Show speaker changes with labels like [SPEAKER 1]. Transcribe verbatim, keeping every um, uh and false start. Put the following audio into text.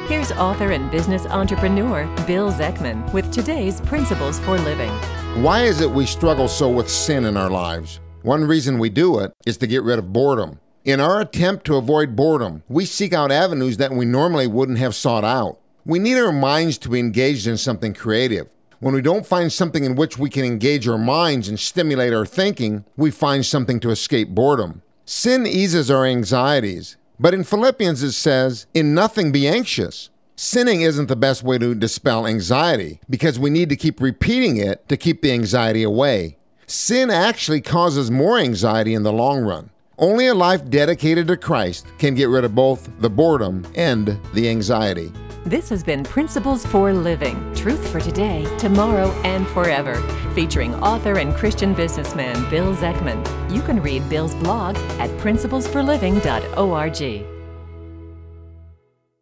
[SPEAKER 1] Here's author and business entrepreneur Bill Zekman with today's Principles for Living.
[SPEAKER 2] Why is it we struggle so with sin in our lives? One reason we do it is to get rid of boredom. In our attempt to avoid boredom, we seek out avenues that we normally wouldn't have sought out. We need our minds to be engaged in something creative. When we don't find something in which we can engage our minds and stimulate our thinking, we find something to escape boredom. Sin eases our anxieties, but in Philippians it says, "In nothing be anxious." Sinning isn't the best way to dispel anxiety because we need to keep repeating it to keep the anxiety away. Sin actually causes more anxiety in the long run. Only a life dedicated to Christ can get rid of both the boredom and the anxiety.
[SPEAKER 1] This has been Principles for Living, truth for today, tomorrow, and forever, featuring author and Christian businessman Bill Zekman. You can read Bill's blog at principles for living dot org.